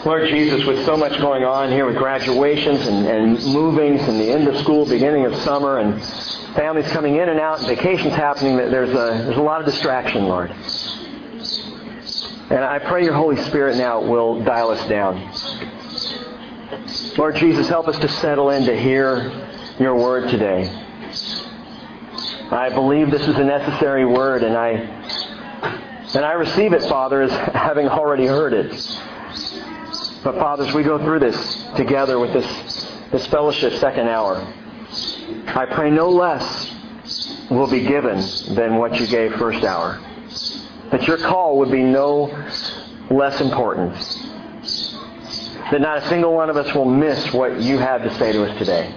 Lord Jesus, with so much going on here with graduations and movings and the end of school, beginning of summer, and families coming in and out and vacations happening, there's a lot of distraction, Lord. And I pray your Holy Spirit now will dial us down. Lord Jesus, help us to settle in to hear your word today. I believe this is a necessary word, and I receive it, Father, as having already heard it. But Father, as we go through this together with this fellowship second hour, I pray no less will be given than what you gave first hour. That your call would be no less important. That not a single one of us will miss what you have to say to us today.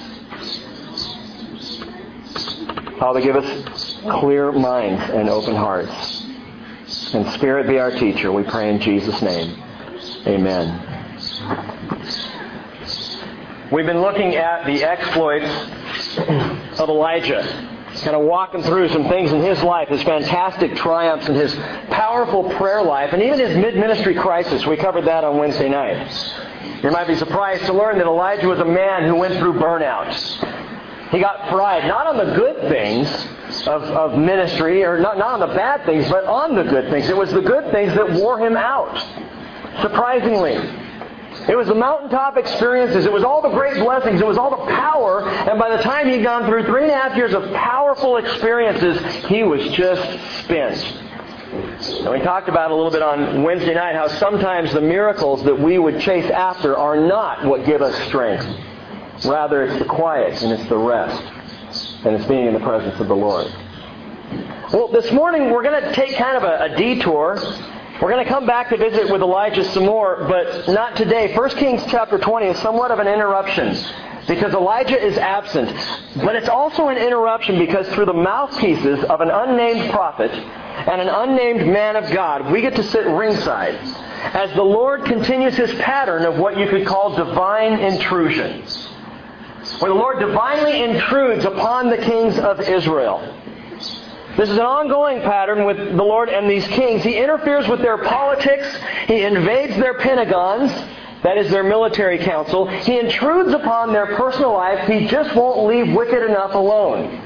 Father, give us clear minds and open hearts. And Spirit be our teacher, we pray in Jesus' name. Amen. We've been looking at the exploits of Elijah. Kind of walking through some things in his life, his fantastic triumphs and his powerful prayer life, and even his mid-ministry crisis. We covered that on Wednesday night. You might be surprised to learn that Elijah was a man who went through burnout. He got fried, not on the good things of ministry, or not on the bad things, but on the good things. It was the good things that wore him out. Surprisingly. It was the mountaintop experiences. It was all the great blessings. It was all the power. And by the time he'd gone through 3.5 years of powerful experiences, he was just spent. And we talked about a little bit on Wednesday night how sometimes the miracles that we would chase after are not what give us strength. Rather, it's the quiet and it's the rest. And it's being in the presence of the Lord. Well, this morning we're going to take kind of a detour. We're going to come back to visit with Elijah some more, but not today. 1 Kings chapter 20 is somewhat of an interruption because Elijah is absent. But it's also an interruption because through the mouthpieces of an unnamed prophet and an unnamed man of God, we get to sit ringside as the Lord continues His pattern of what you could call divine intrusion. Where the Lord divinely intrudes upon the kings of Israel. This is an ongoing pattern with the Lord and these kings. He interferes with their politics. He invades their pentagons. That is their military council. He intrudes upon their personal life. He just won't leave wicked enough alone.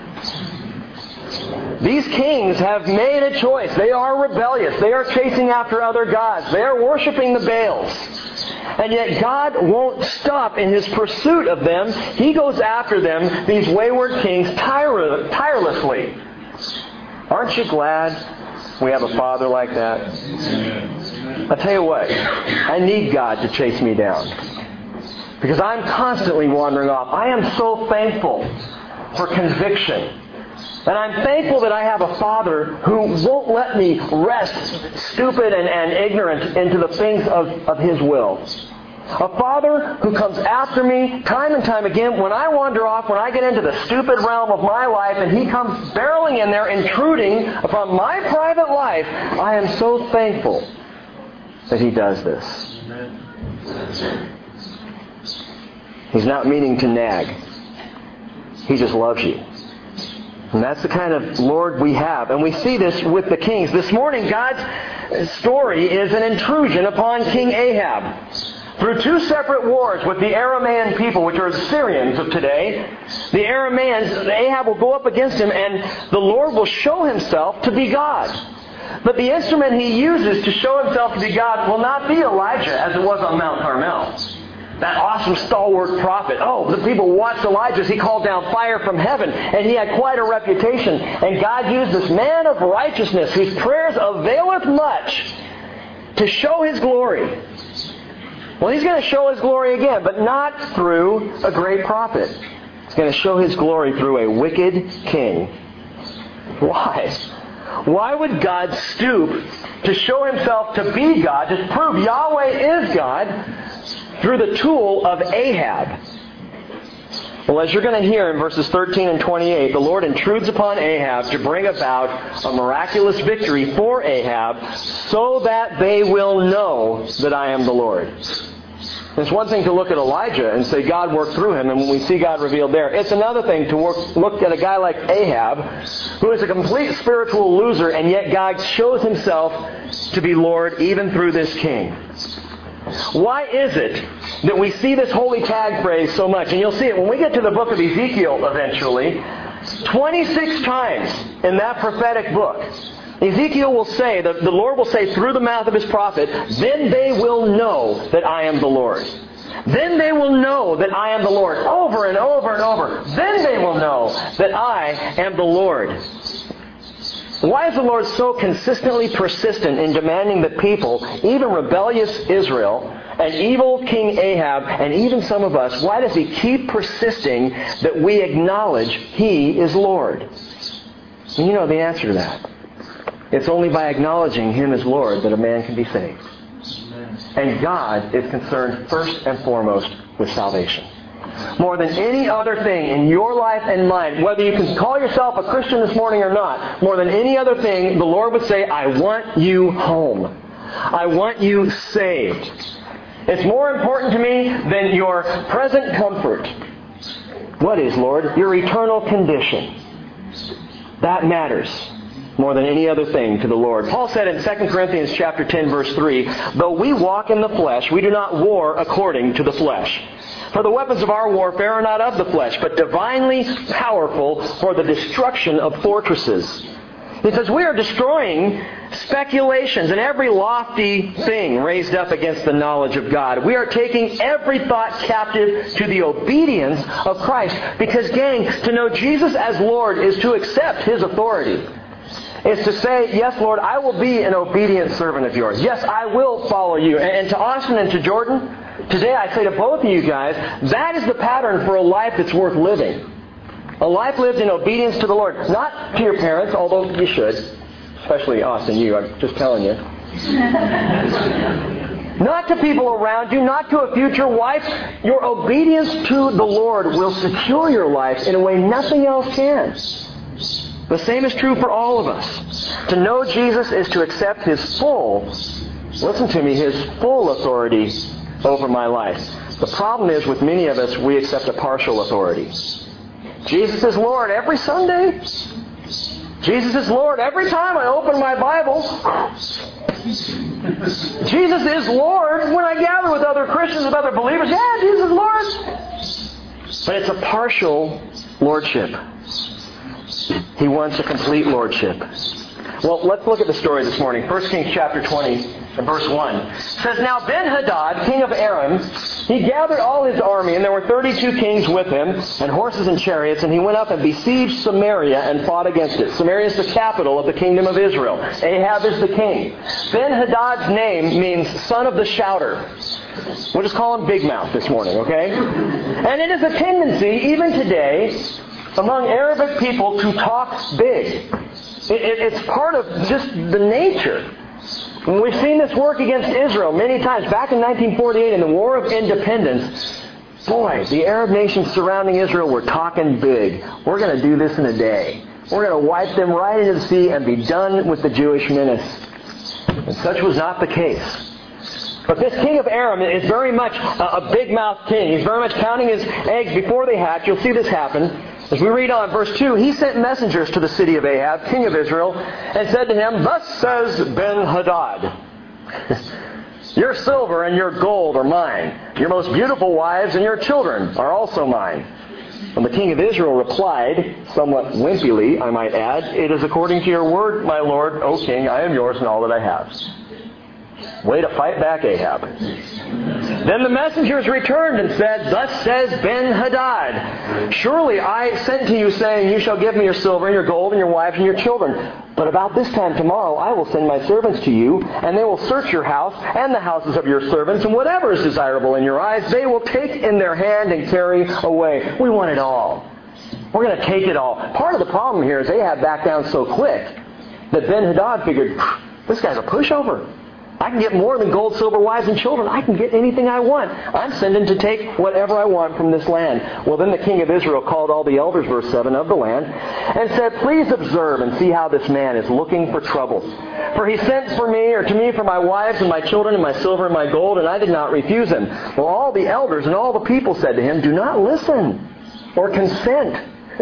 These kings have made a choice. They are rebellious. They are chasing after other gods. They are worshiping the Baals. And yet God won't stop in His pursuit of them. He goes after them, these wayward kings, tirelessly. Aren't you glad we have a Father like that? I'll tell you what, I need God to chase me down. Because I'm constantly wandering off. I am so thankful for conviction. And I'm thankful that I have a Father who won't let me rest stupid and ignorant into the things of His will. A Father who comes after me time and time again when I wander off, when I get into the stupid realm of my life, and He comes barreling in there, intruding upon my private life. I am so thankful that He does this. He's not meaning to nag. He just loves you. And that's the kind of Lord we have. And we see this with the kings. This morning, God's story is an intrusion upon King Ahab. Through 2 separate wars with the Aramaean people, which are the Syrians of today, the Arameans, Ahab will go up against him, and the Lord will show Himself to be God. But the instrument He uses to show Himself to be God will not be Elijah, as it was on Mount Carmel. That awesome stalwart prophet. Oh, the people watched Elijah as he called down fire from heaven, and he had quite a reputation. And God used this man of righteousness, whose prayers availeth much, to show His glory. Well, He's going to show His glory again, but not through a great prophet. He's going to show His glory through a wicked king. Why? Why would God stoop to show Himself to be God, to prove Yahweh is God, through the tool of Ahab? Well, as you're going to hear in verses 13 and 28, the Lord intrudes upon Ahab to bring about a miraculous victory for Ahab so that they will know that I am the Lord. It's one thing to look at Elijah and say God worked through him, and when we see God revealed there. It's another thing to look at a guy like Ahab, who is a complete spiritual loser, and yet God shows Himself to be Lord even through this king. Why is it that we see this holy tag phrase so much? And you'll see it when we get to the book of Ezekiel eventually. 26 times in that prophetic book, Ezekiel will say, the Lord will say through the mouth of His prophet, then they will know that I am the Lord. Then they will know that I am the Lord. Over and over and over. Then they will know that I am the Lord. Why is the Lord so consistently persistent in demanding that people, even rebellious Israel, and evil King Ahab, and even some of us, why does He keep persisting that we acknowledge He is Lord? And you know the answer to that. It's only by acknowledging Him as Lord that a man can be saved. And God is concerned first and foremost with salvation. More than any other thing in your life and mine, whether you can call yourself a Christian this morning or not, more than any other thing, the Lord would say, I want you home. I want you saved. It's more important to me than your present comfort. What is, Lord? Your eternal condition. That matters more than any other thing to the Lord. Paul said in 2 Corinthians chapter 10, verse 3, though we walk in the flesh, we do not war according to the flesh. For the weapons of our warfare are not of the flesh, but divinely powerful for the destruction of fortresses. He says we are destroying speculations and every lofty thing raised up against the knowledge of God. We are taking every thought captive to the obedience of Christ. Because, gang, to know Jesus as Lord is to accept His authority. It's to say, yes, Lord, I will be an obedient servant of yours. Yes, I will follow you. And to Austin and to Jordan, today I say to both of you guys, that is the pattern for a life that's worth living. A life lived in obedience to the Lord. Not to your parents, although you should. Especially Austin, you, I'm just telling you. Not to people around you, not to a future wife. Your obedience to the Lord will secure your life in a way nothing else can. The same is true for all of us. To know Jesus is to accept His full, listen to me, His full authority over my life. The problem is with many of us, we accept a partial authority. Jesus is Lord every Sunday. Jesus is Lord every time I open my Bible. Jesus is Lord when I gather with other Christians, with other believers. Yeah, Jesus is Lord. But it's a partial lordship. He wants a complete lordship. Well, let's look at the story this morning. 1 Kings chapter 20 and verse 1. It says, now Ben-Hadad, king of Aram, he gathered all his army, and there were 32 kings with him, and horses and chariots, and he went up and besieged Samaria and fought against it. Samaria is the capital of the kingdom of Israel. Ahab is the king. Ben-Hadad's name means son of the shouter. We'll just call him Big Mouth this morning, okay? And it is a tendency, even today, among Arabic people to talk big. It's part of just the nature. And we've seen this work against Israel many times. Back in 1948 in the War of Independence, boy, the Arab nations surrounding Israel were talking big. We're going to do this in a day. We're going to wipe them right into the sea and be done with the Jewish menace. And such was not the case. But this king of Aram is very much a big-mouthed king. He's very much counting his eggs before they hatch. You'll see this happen. As we read on, verse 2, he sent messengers to the city of Ahab, king of Israel, and said to him, thus says Ben-Hadad, your silver and your gold are mine. Your most beautiful wives and your children are also mine. And the king of Israel replied, somewhat wimpily, I might add, it is according to your word, my lord, O king, I am yours and all that I have. Way to fight back, Ahab. Then the messengers returned and said, thus says Ben-Hadad, surely I sent to you saying, you shall give me your silver and your gold and your wives and your children. But about this time tomorrow I will send my servants to you, and they will search your house and the houses of your servants, and whatever is desirable in your eyes, they will take in their hand and carry away. We want it all. We're going to take it all. Part of the problem here is Ahab backed down so quick that Ben-Hadad figured, this guy's a pushover. I can get more than gold, silver, wives, and children. I can get anything I want. I'm sending to take whatever I want from this land. Well, then the king of Israel called all the elders, verse 7, of the land, and said, please observe and see how this man is looking for trouble. For he sent for me, or to me, for my wives and my children and my silver and my gold, and I did not refuse him. Well, all the elders and all the people said to him, do not listen or consent.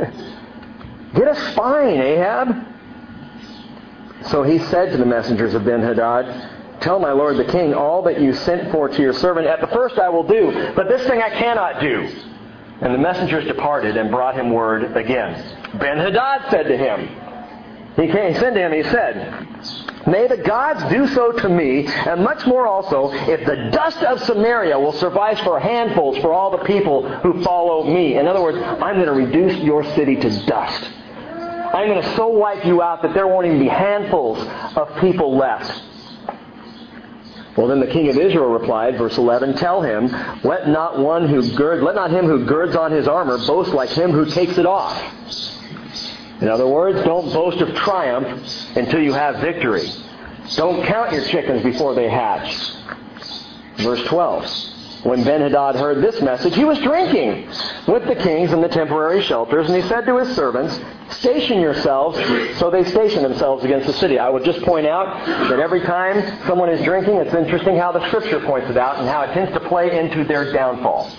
Get a spine, Ahab. So he said to the messengers of Ben-Hadad, Tell my lord the king all that you sent for to your servant. At the first I will do, but this thing I cannot do. And the messengers departed and brought him word again. Ben-Hadad said to him, he said, may the gods do so to me, and much more also, if the dust of Samaria will suffice for handfuls for all the people who follow me. In other words, I'm going to reduce your city to dust. I'm going to so wipe you out that there won't even be handfuls of people left. Well, then the king of Israel replied, verse 11, tell him, let not him who girds on his armor boast like him who takes it off. In other words, don't boast of triumph until you have victory. Don't count your chickens before they hatch. Verse 12. When Ben-Hadad heard this message, he was drinking with the kings in the temporary shelters, and he said to his servants, station yourselves. So they stationed themselves against the city. I would just point out that every time someone is drinking, it's interesting how the Scripture points it out and how it tends to play into their downfall.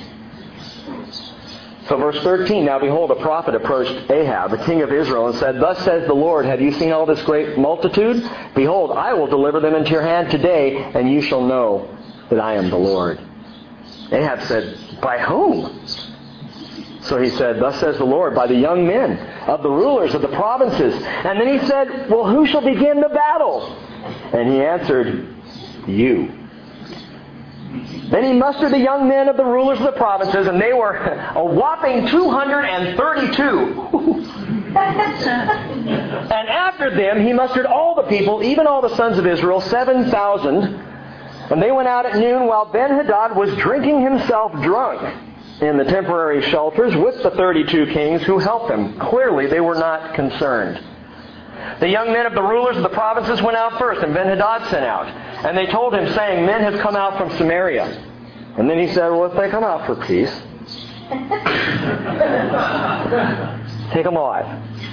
So verse 13, now behold, a prophet approached Ahab, the king of Israel, and said, thus says the Lord, have you seen all this great multitude? Behold, I will deliver them into your hand today, and you shall know that I am the Lord. Ahab said, by whom? So he said, thus says the Lord, by the young men of the rulers of the provinces. And then he said, well, who shall begin the battle? And he answered, you. Then he mustered the young men of the rulers of the provinces, and they were a whopping 232. And after them he mustered all the people, even all the sons of Israel, 7,000. And they went out at noon while Ben-Hadad was drinking himself drunk in the temporary shelters with the 32 kings who helped him. Clearly they were not concerned. The young men of the rulers of the provinces went out first, and Ben-Hadad sent out. And they told him, saying, men have come out from Samaria. And then he said, well, if they come out for peace, take them alive.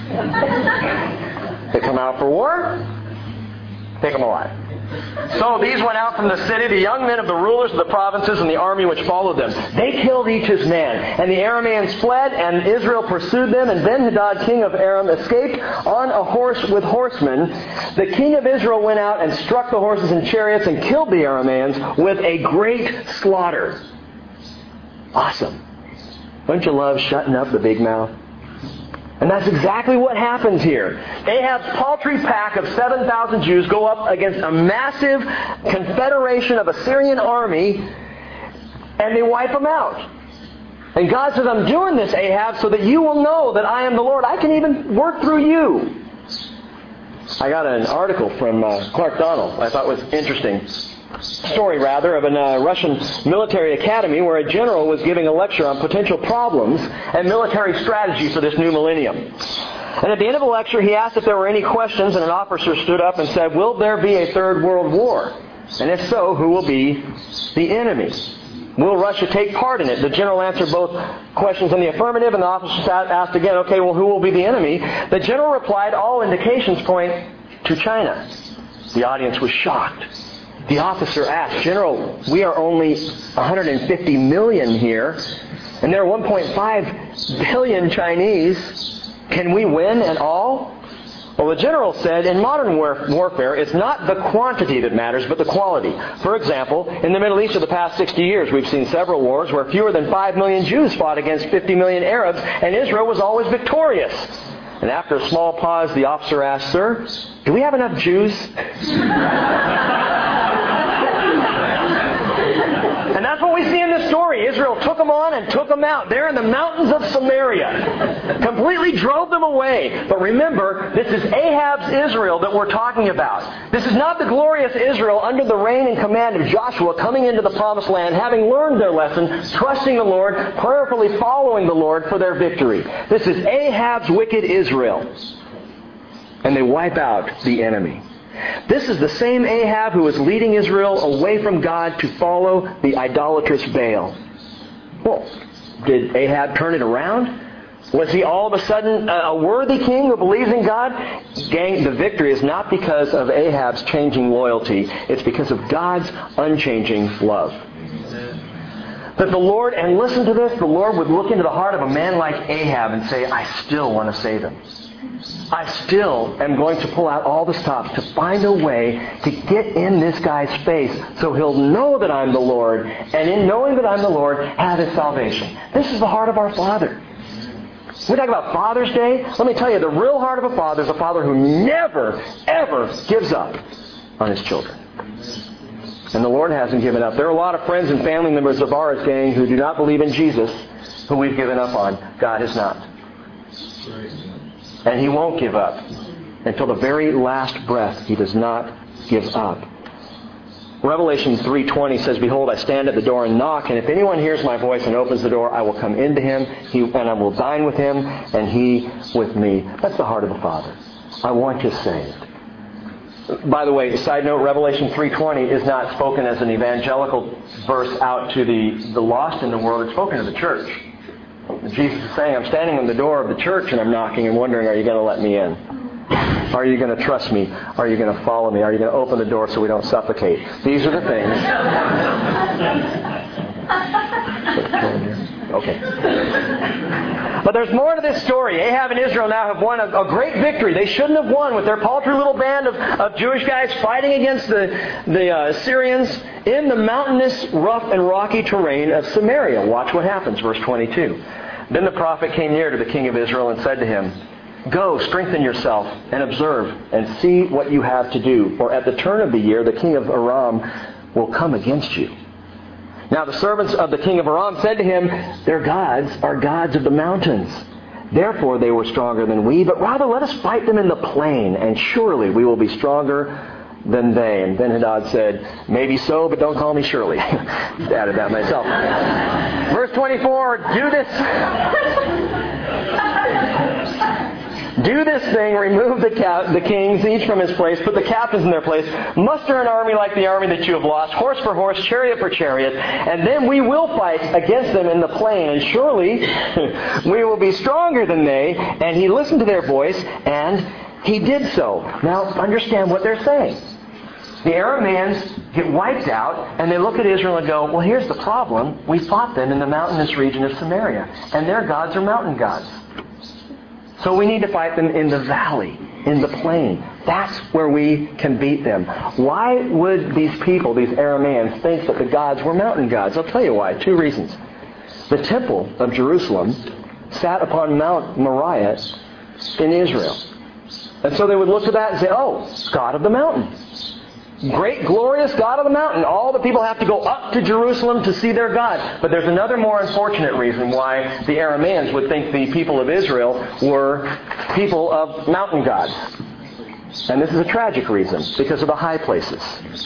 If they come out for war, take them alive. So these went out from the city, the young men of the rulers of the provinces and the army which followed them. They killed each his man. And the Arameans fled, and Israel pursued them. And Ben-Hadad, king of Aram, escaped on a horse with horsemen. The king of Israel went out and struck the horses and chariots and killed the Arameans with a great slaughter. Awesome. Don't you love shutting up the big mouth? And that's exactly what happens here. Ahab's paltry pack of 7,000 Jews go up against a massive confederation of Assyrian army, and they wipe them out. And God says, I'm doing this, Ahab, so that you will know that I am the Lord. I can even work through you. I got an article from Clark Donald I thought was interesting. Story, rather, of a Russian military academy where a general was giving a lecture on potential problems and military strategy for this new millennium. And at the end of the lecture, he asked if there were any questions, and an officer stood up and said, will there be a third world war? And if so, who will be the enemy? Will Russia take part in it? The general answered both questions in the affirmative, and the officer asked again, okay, well, who will be the enemy? The general replied, all indications point to China. The audience was shocked. The officer asked, General, we are only 150 million here, and there are 1.5 billion Chinese. Can we win at all? Well, the general said, in modern warfare, it's not the quantity that matters, but the quality. For example, in the Middle East of the past 60 years, we've seen several wars where fewer than 5 million Jews fought against 50 million Arabs, and Israel was always victorious. And after a small pause, the officer asked, Sir, do we have enough Jews? And that's what we see in this story. Israel took them on and took them out. They're in the mountains of Samaria. Completely drove them away. But remember, this is Ahab's Israel that we're talking about. This is not the glorious Israel under the reign and command of Joshua coming into the promised land, having learned their lesson, trusting the Lord, prayerfully following the Lord for their victory. This is Ahab's wicked Israel. And they wipe out the enemy. This is the same Ahab who was leading Israel away from God to follow the idolatrous Baal. Well, did Ahab turn it around? Was he all of a sudden a worthy king who believes in God? Gang, the victory is not because of Ahab's changing loyalty. It's because of God's unchanging love. That the Lord, and listen to this, the Lord would look into the heart of a man like Ahab and say, I still want to save him. I still am going to pull out all the stops to find a way to get in this guy's face so he'll know that I'm the Lord, and in knowing that I'm the Lord, have his salvation. This is the heart of our Father. We talk about Father's Day. Let me tell you, the real heart of a father is a father who never, ever gives up on his children. And the Lord hasn't given up. There are a lot of friends and family members of ours, gang, who do not believe in Jesus, who we've given up on. God has not. And He won't give up. Until the very last breath, He does not give up. Revelation 3:20 says, Behold, I stand at the door and knock, and if anyone hears my voice and opens the door, I will come into him, and I will dine with him, and he with me. That's the heart of the Father. I want you saved. By the way, side note, Revelation 3:20 is not spoken as an evangelical verse out to the lost in the world. It's spoken to the church. Jesus is saying, I'm standing in the door of the church and I'm knocking and wondering, are you going to let me in? Are you going to trust me? Are you going to follow me? Are you going to open the door so we don't suffocate? These are the things. Okay. But there's more to this story. Ahab and Israel now have won a great victory. They shouldn't have won with their paltry little band of Jewish guys fighting against the Syrians in the mountainous, rough and rocky terrain of Samaria. Watch what happens, verse 22. Then the prophet came near to the king of Israel and said to him, Go, strengthen yourself, and observe, and see what you have to do. For at the turn of the year, the king of Aram will come against you. Now the servants of the king of Aram said to him, Their gods are gods of the mountains. Therefore they were stronger than we, but rather let us fight them in the plain, and surely we will be stronger than they. And Ben-Hadad said, Maybe so, but don't call me Shirley. Added that myself. Verse 24, Do this thing, remove the kings, each from his place, put the captains in their place, muster an army like the army that you have lost, horse for horse, chariot for chariot, and then we will fight against them in the plain, and surely we will be stronger than they. And he listened to their voice, and he did so. Now, understand what they're saying. The Arameans get wiped out, and they look at Israel and go, well, here's the problem. We fought them in the mountainous region of Samaria, and their gods are mountain gods. So we need to fight them in the valley, in the plain. That's where we can beat them. Why would these people, these Arameans, think that the gods were mountain gods? I'll tell you why. 2 reasons. The temple of Jerusalem sat upon Mount Moriah in Israel. And so they would look at that and say, oh, God of the mountain. Great, glorious God of the mountain. All the people have to go up to Jerusalem to see their God. But there's another more unfortunate reason why the Arameans would think the people of Israel were people of mountain gods. And this is a tragic reason, because of the high places.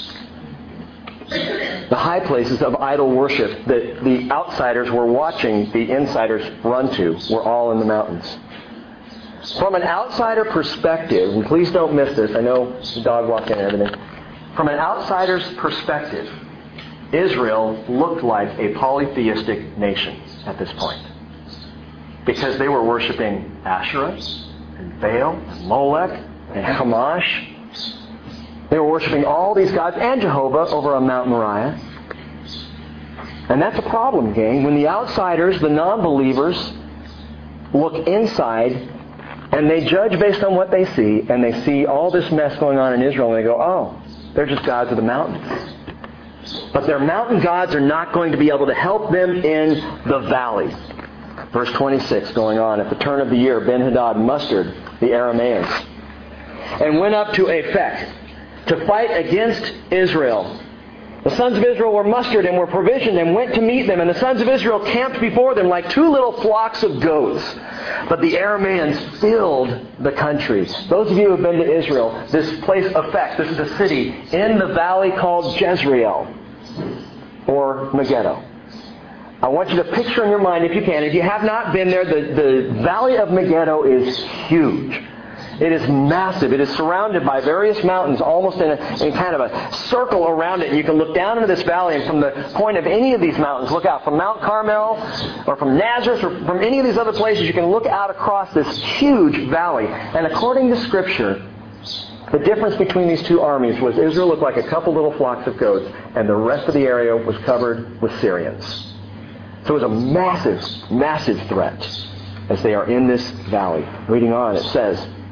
The high places of idol worship that the outsiders were watching the insiders run to were all in the mountains. From an outsider perspective, and please don't miss this, I know the dog walked in and everything. From an outsider's perspective, Israel looked like a polytheistic nation at this point. Because they were worshiping Asherah, and Baal, and Molech, and Chemosh. They were worshiping all these gods, and Jehovah over on Mount Moriah. And that's a problem, gang. When the outsiders, the non-believers, look inside, and they judge based on what they see, and they see all this mess going on in Israel, and they go, oh, they're just gods of the mountains. But their mountain gods are not going to be able to help them in the valley. Verse 26 going on. At the turn of the year, Ben-Hadad mustered the Arameans and went up to Aphek to fight against Israel. The sons of Israel were mustered and were provisioned and went to meet them. And the sons of Israel camped before them like 2 little flocks of goats. But the Arameans filled the country. Those of you who have been to Israel, this place Aphek, this is a city in the valley called Jezreel or Megiddo. I want you to picture in your mind, if you can, if you have not been there, the valley of Megiddo is huge. It is massive. It is surrounded by various mountains, almost in kind of a circle around it. And you can look down into this valley, and from the point of any of these mountains, look out from Mount Carmel, or from Nazareth, or from any of these other places, you can look out across this huge valley. And according to Scripture, the difference between these 2 armies was Israel looked like a couple little flocks of goats, and the rest of the area was covered with Syrians. So it was a massive, massive threat as they are in this valley. Reading on, it says,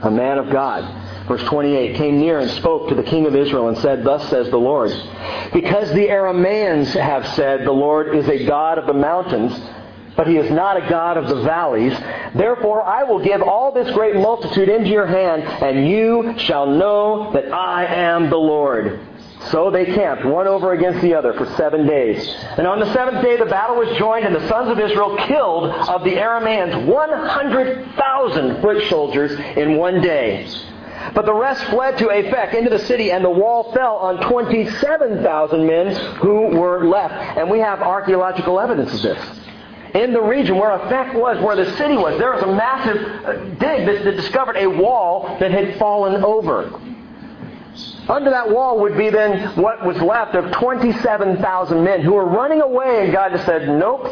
a man of God, verse 28, came near and spoke to the king of Israel and said, Thus says the Lord, because the Arameans have said, the Lord is a God of the mountains, but He is not a God of the valleys. Therefore I will give all this great multitude into your hand, and you shall know that I am the Lord. So they camped one over against the other for 7 days. And on the seventh day the battle was joined, and the sons of Israel killed of the Arameans 100,000 foot soldiers in one day. But the rest fled to Aphek into the city, and the wall fell on 27,000 men who were left. And we have archaeological evidence of this. In the region where Aphek was, where the city was, there was a massive dig that discovered a wall that had fallen over. Under that wall would be then what was left of 27,000 men who were running away, and God just said, nope.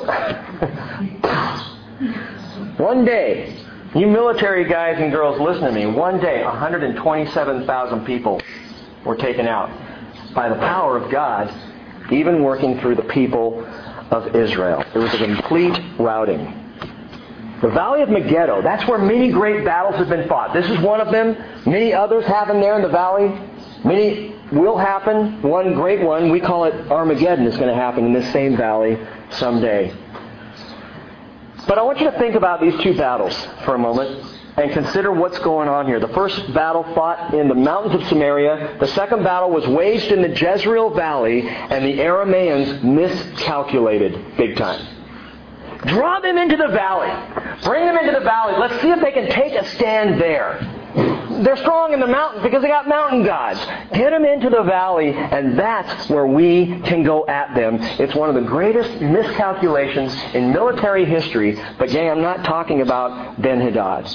One day, you military guys and girls, listen to me. One day, 127,000 people were taken out by the power of God, even working through the people of Israel. It was a complete routing. The Valley of Megiddo, that's where many great battles have been fought. This is one of them. Many others happen there in the valley. Many will happen. One great one, we call it Armageddon, is going to happen in this same valley someday. But I want you to think about these two battles for a moment and consider what's going on here. The first battle fought in the mountains of Samaria. The second battle was waged in the Jezreel Valley, and the Arameans miscalculated big time. Draw them into the valley. Bring them into the valley. Let's see if they can take a stand there. They're strong in the mountains because they got mountain gods. Get them into the valley, and that's where we can go at them. It's one of the greatest miscalculations in military history. But gang, I'm not talking about Ben-Hadad.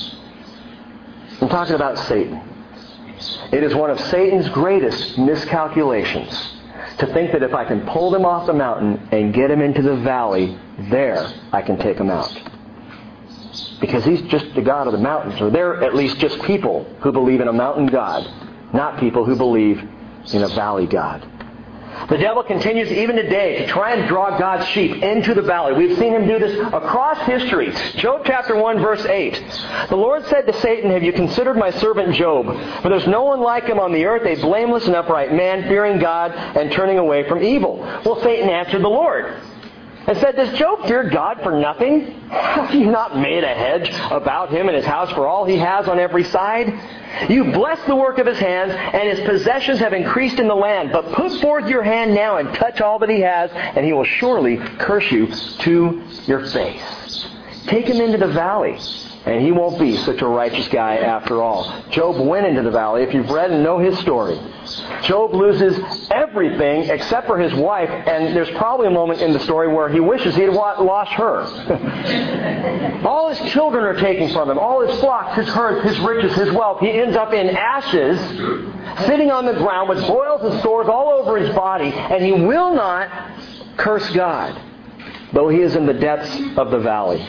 I'm talking about Satan. It is one of Satan's greatest miscalculations to think that if I can pull them off the mountain and get them into the valley, there I can take them out. Because he's just the God of the mountains. Or they're at least just people who believe in a mountain God, not people who believe in a valley God. The devil continues even today to try and draw God's sheep into the valley. We've seen him do this across history. Job chapter 1 verse 8. The Lord said to Satan, Have you considered my servant Job? For there's no one like him on the earth, a blameless and upright man, fearing God and turning away from evil. Well, Satan answered the Lord and said, Does Job fear God for nothing? Have you not made a hedge about him and his house for all he has on every side? You bless the work of his hands, and his possessions have increased in the land. But put forth your hand now and touch all that he has, and he will surely curse you to your face. Take him into the valley, and he won't be such a righteous guy after all. Job went into the valley. If you've read and know his story, Job loses everything except for his wife, and there's probably a moment in the story where he wishes he had lost her. All his children are taken from him, all his flocks, his herds, his riches, his wealth. He ends up in ashes, sitting on the ground with boils and sores all over his body, and he will not curse God, though he is in the depths of the valley.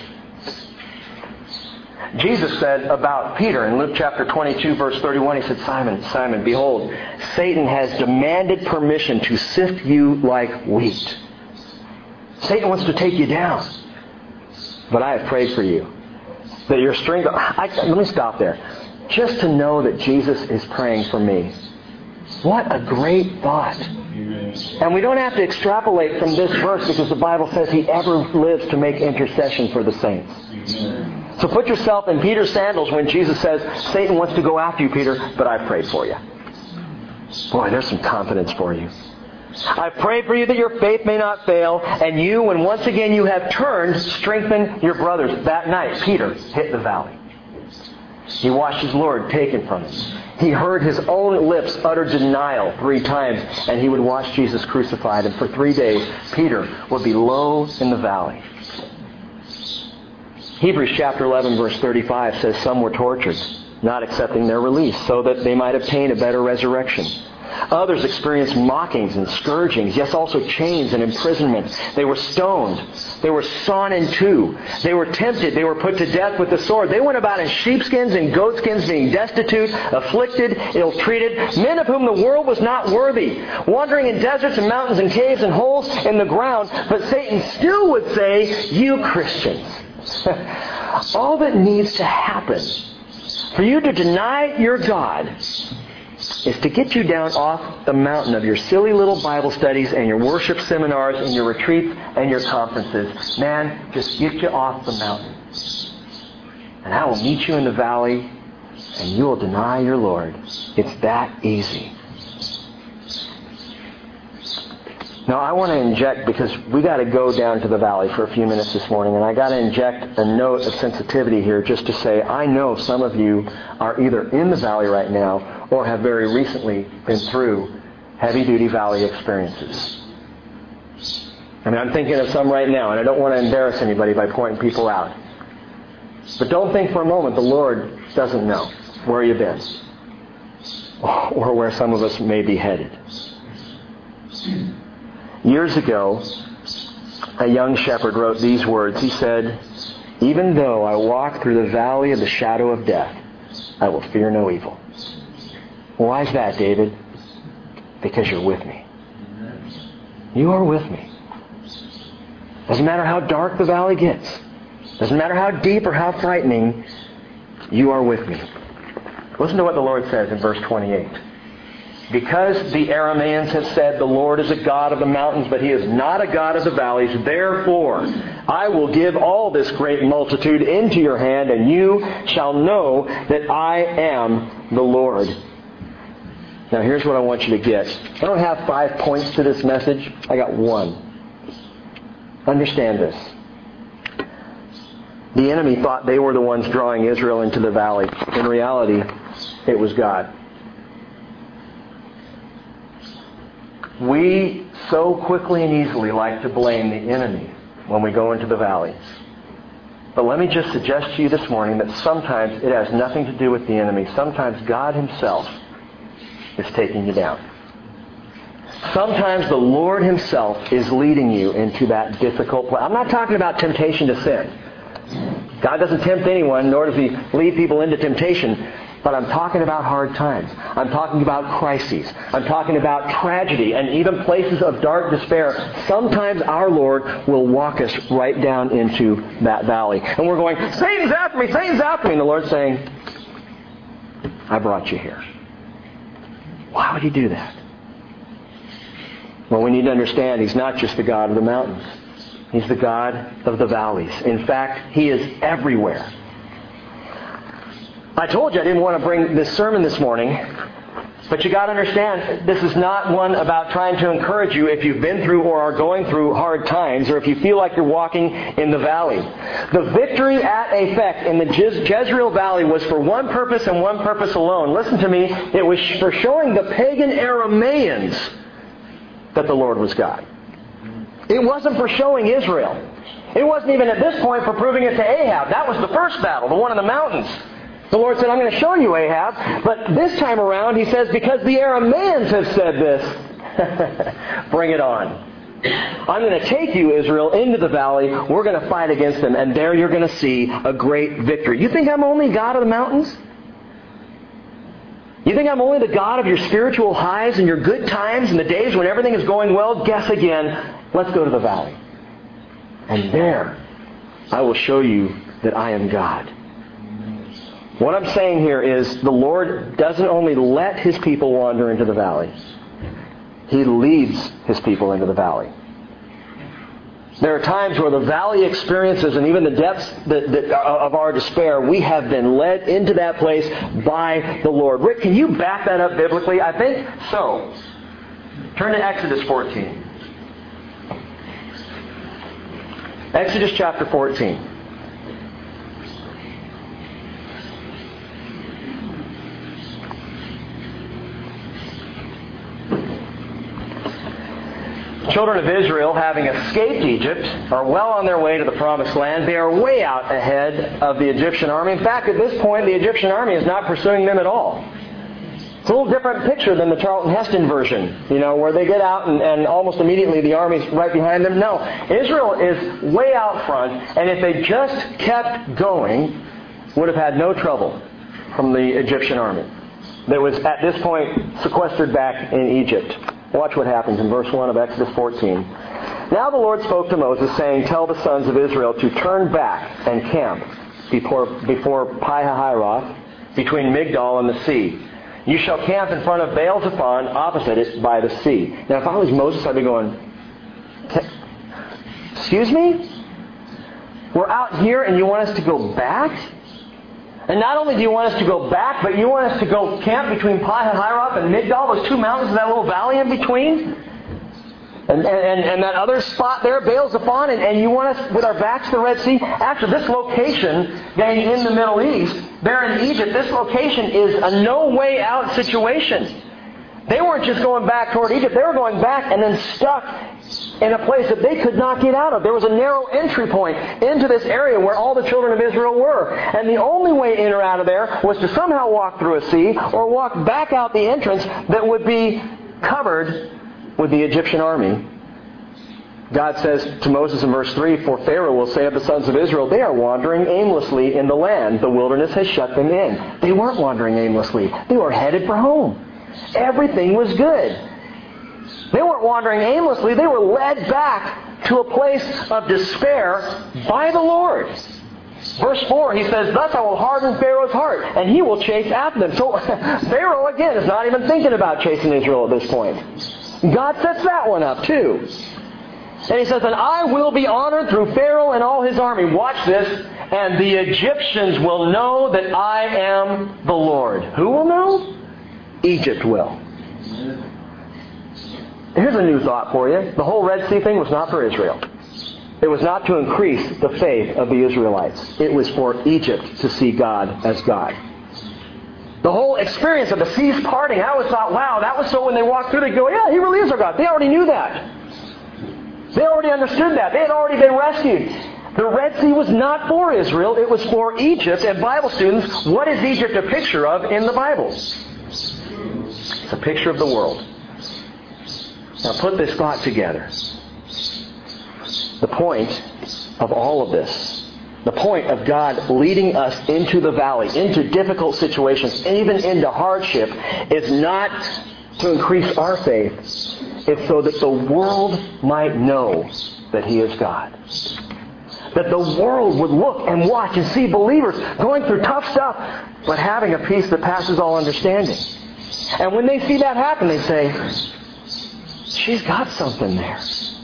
Jesus said about Peter in Luke chapter 22 verse 31, He said, Simon, Simon, behold, Satan has demanded permission to sift you like wheat. Satan wants to take you down. But I have prayed for you, that your strength... let me stop there. Just to know that Jesus is praying for me. What a great thought. And we don't have to extrapolate from this verse because the Bible says He ever lives to make intercession for the saints. So put yourself in Peter's sandals when Jesus says, Satan wants to go after you, Peter, but I've prayed for you. Boy, there's some confidence for you. I pray for you that your faith may not fail, and you, when once again you have turned, strengthen your brothers. That night, Peter hit the valley. He watched his Lord taken from him. He heard his own lips utter denial 3 times, and he would watch Jesus crucified. And for 3 days, Peter would be low in the valley. Hebrews chapter 11 verse 35 says some were tortured, not accepting their release, so that they might obtain a better resurrection. Others experienced mockings and scourgings, yes, also chains and imprisonment. They were stoned. They were sawn in two. They were tempted. They were put to death with the sword. They went about in sheepskins and goatskins, being destitute, afflicted, ill-treated, men of whom the world was not worthy, wandering in deserts and mountains and caves and holes in the ground. But Satan still would say, you Christians, all that needs to happen For you to deny your God is to get you down off the mountain of your silly little Bible studies and your worship seminars and your retreats and your conferences. Man, just get you off the mountain. And I will meet you in the valley and you will deny your Lord. It's that easy. Now, I want to inject, because we got to go down to the valley for a few minutes this morning, and I got to inject a note of sensitivity here just to say, I know some of you are either in the valley right now or have very recently been through heavy-duty valley experiences. I mean, I'm thinking of some right now, and I don't want to embarrass anybody by pointing people out. But don't think for a moment the Lord doesn't know where you've been or where some of us may be headed. Years ago, a young shepherd wrote these words. He said, "Even though I walk through the valley of the shadow of death, I will fear no evil." Why is that, David? Because you're with me. You are with me. Doesn't matter how dark the valley gets. Doesn't matter how deep or how frightening, you are with me. Listen to what the Lord says in verse 28. Because the Arameans have said the Lord is a God of the mountains, but He is not a God of the valleys, therefore I will give all this great multitude into your hand, and you shall know that I am the Lord. Now here's what I want you to get. I don't have 5 points to this message. I got one. Understand this. The enemy thought they were the ones drawing Israel into the valley. In reality, it was God. We so quickly and easily like to blame the enemy when we go into the valley. But let me just suggest to you this morning that sometimes it has nothing to do with the enemy. Sometimes God Himself is taking you down. Sometimes the Lord Himself is leading you into that difficult place. I'm not talking about temptation to sin. God doesn't tempt anyone, nor does He lead people into temptation. But I'm talking about hard times. I'm talking about crises. I'm talking about tragedy and even places of dark despair. Sometimes our Lord will walk us right down into that valley. And we're going, Satan's after me, Satan's after me. And the Lord's saying, I brought you here. Why would He do that? Well, we need to understand He's not just the God of the mountains. He's the God of the valleys. In fact, He is everywhere. I told you I didn't want to bring this sermon this morning, but you got to understand, this is not one about trying to encourage you if you've been through or are going through hard times, or if you feel like you're walking in the valley. The victory at Aphek in the Jezreel Valley was for one purpose and one purpose alone. Listen to me. It was for showing the pagan Arameans that the Lord was God. It wasn't for showing Israel. It wasn't even at this point for proving it to Ahab. That was the first battle, the one in the mountains. The Lord said, I'm going to show you, Ahab. But this time around, He says, because the Arameans have said this, bring it on. I'm going to take you, Israel, into the valley. We're going to fight against them. And there you're going to see a great victory. You think I'm only God of the mountains? You think I'm only the God of your spiritual highs and your good times and the days when everything is going well? Guess again. Let's go to the valley. And there, I will show you that I am God. What I'm saying here is the Lord doesn't only let His people wander into the valley. He leads His people into the valley. There are times where the valley experiences and even the depths of our despair, we have been led into that place by the Lord. Rick, can you back that up biblically? I think so. Turn to Exodus 14. Exodus chapter 14. Children of Israel, having escaped Egypt, are well on their way to the Promised Land. They are way out ahead of the Egyptian army. In fact, at this point, the Egyptian army is not pursuing them at all. It's a little different picture than the Charlton Heston version, where they get out and almost immediately the army's right behind them. No, Israel is way out front, and if they just kept going, would have had no trouble from the Egyptian army that was at this point sequestered back in Egypt. Watch what happens in verse 1 of Exodus 14. Now the Lord spoke to Moses, saying, Tell the sons of Israel to turn back and camp before Pi-hahiroth, between Migdol and the sea. You shall camp in front of Baal-Zephon, opposite it, by the sea. Now, if I was Moses, I'd be going, excuse me? We're out here and you want us to go back? And not only do you want us to go back, but you want us to go camp between Pi-hahiroth and Migdol, those two mountains, that little valley in between? And that other spot there, Baal-Zephon, and you want us with our backs to the Red Sea? Actually, this location, being in the Middle East, there in Egypt, this location is a no-way-out situation. They weren't just going back toward Egypt. They were going back and then stuck in a place that they could not get out of. There was a narrow entry point into this area where all the children of Israel were. And the only way in or out of there was to somehow walk through a sea or walk back out the entrance that would be covered with the Egyptian army. God says to Moses in verse 3, "For Pharaoh will say of the sons of Israel, they are wandering aimlessly in the land. The wilderness has shut them in." They weren't wandering aimlessly. They were headed for home. Everything was good. They weren't wandering aimlessly. They were led back to a place of despair by the Lord. Verse 4, he says, "Thus I will harden Pharaoh's heart, and he will chase after them." So Pharaoh, again, is not even thinking about chasing Israel at this point. God sets that one up, too. And he says, "And I will be honored through Pharaoh and all his army." Watch this. "And the Egyptians will know that I am the Lord." Who will know? Egypt will. Here's a new thought for you. The whole Red Sea thing was not for Israel. It was not to increase the faith of the Israelites. It was for Egypt to see God as God. The whole experience of the seas parting, I always thought, wow, that was so when they walked through, they go, yeah, He really is our God. They already knew that. They already understood that. They had already been rescued. The Red Sea was not for Israel. It was for Egypt. And Bible students, what is Egypt a picture of in the Bible? It's a picture of the world. Now put this thought together. The point of all of this, the point of God leading us into the valley, into difficult situations, even into hardship, is not to increase our faith. It's so that the world might know that He is God. That the world would look and watch and see believers going through tough stuff, but having a peace that passes all understanding. And when they see that happen, they say, she's got something there.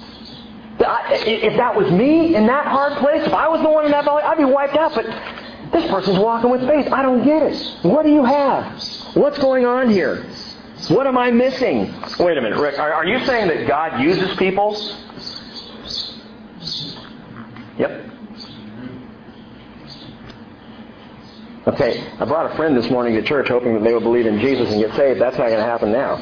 If that was me in that hard place, if I was the one in that valley, I'd be wiped out. But this person's walking with faith. I don't get it. What do you have? What's going on here? What am I missing? Wait a minute, Rick. Are you saying that God uses people? Yep. Okay, I brought a friend this morning to church hoping that they would believe in Jesus and get saved. That's not going to happen now.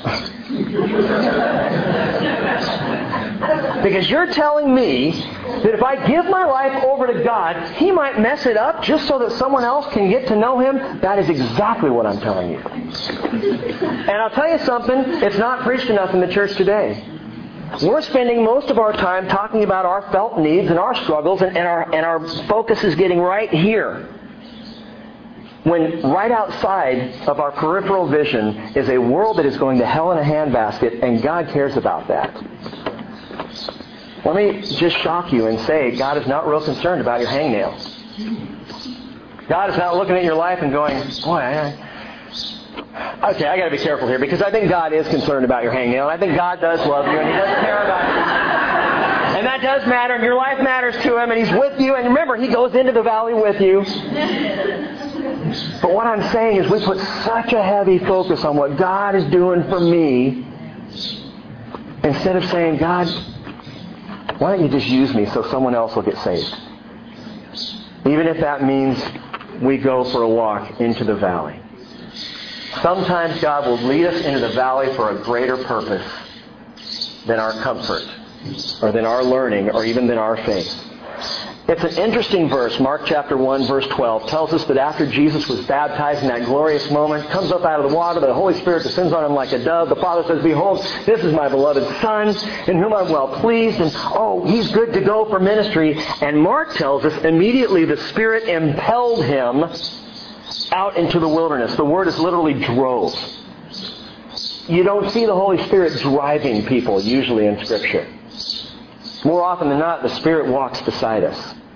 Because you're telling me that if I give my life over to God, He might mess it up just so that someone else can get to know Him? That is exactly what I'm telling you. And I'll tell you something, it's not preached enough in the church today. We're spending most of our time talking about our felt needs and our struggles, and our focus is getting right here. When right outside of our peripheral vision is a world that is going to hell in a handbasket, and God cares about that. Let me just shock you and say, God is not real concerned about your hangnails. God is not looking at your life and going, boy, okay, I got to be careful here, because I think God is concerned about your hangnail, and I think God does love you, and He does care about you. And that does matter, and your life matters to Him, and He's with you, and remember, He goes into the valley with you. But what I'm saying is we put such a heavy focus on what God is doing for me, instead of saying, God, why don't you just use me so someone else will get saved? Even if that means we go for a walk into the valley. Sometimes God will lead us into the valley for a greater purpose than our comfort, or than our learning, or even than our faith. It's an interesting verse. Mark chapter 1, verse 12 tells us that after Jesus was baptized in that glorious moment, comes up out of the water, the Holy Spirit descends on Him like a dove. The Father says, "Behold, this is my beloved Son, in whom I'm well pleased." And, He's good to go for ministry. And Mark tells us immediately the Spirit impelled Him out into the wilderness. The word is literally drove. You don't see the Holy Spirit driving people usually in Scripture. More often than not, the Spirit walks beside us.